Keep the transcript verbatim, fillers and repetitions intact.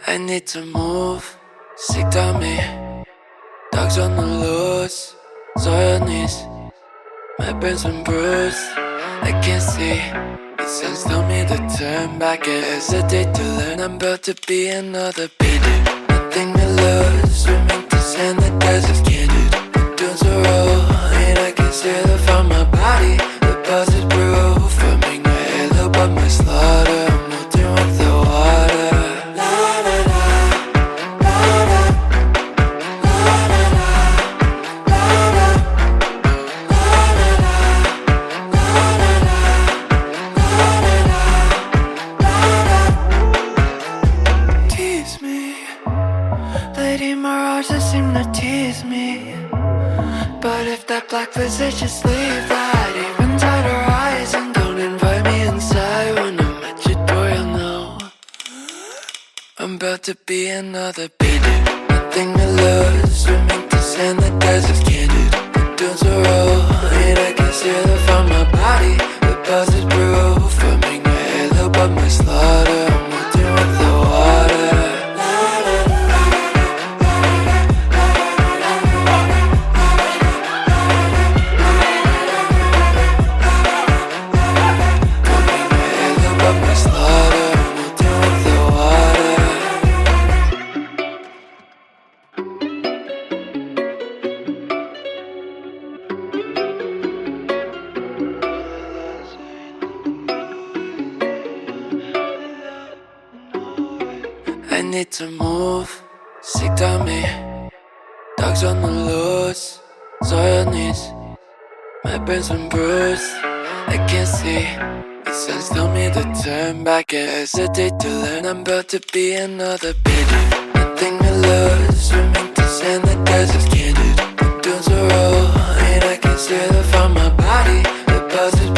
I need to move. Sick on me. Dogs on the loose. So your knees. My brain's been bruised. I can't see. The signs tell me to turn back. I hesitate to learn. I'm about to be another baby. Nothing to lose. We make the sand that does us candid. The dunes are roll. And I can see the from my body. The buzz is proof. Forming a halo but my slaughter. I'm melting with the water. Lady Mirage, they seem to tease me. But if that black visage just leave that even tighter eyes and don't invite me inside. When I'm at your door, you'll know I'm about to be another baby. Nothing to lose. We make the sand that does us candid. The dunes are roll. And I can see the from my body. The buzz is proof. Forming a halo but my slaughter. I'm melting with the water. I need to move, sick on me. Dogs on the loose, so your knees. My brain's been bruised, I can't see. The signs tell me to turn back. I hesitate to learn. I'm about to be another baby. Nothing to lose. We make the sand that does us candid. The dunes are roll, and I can see the from my body. The buzz is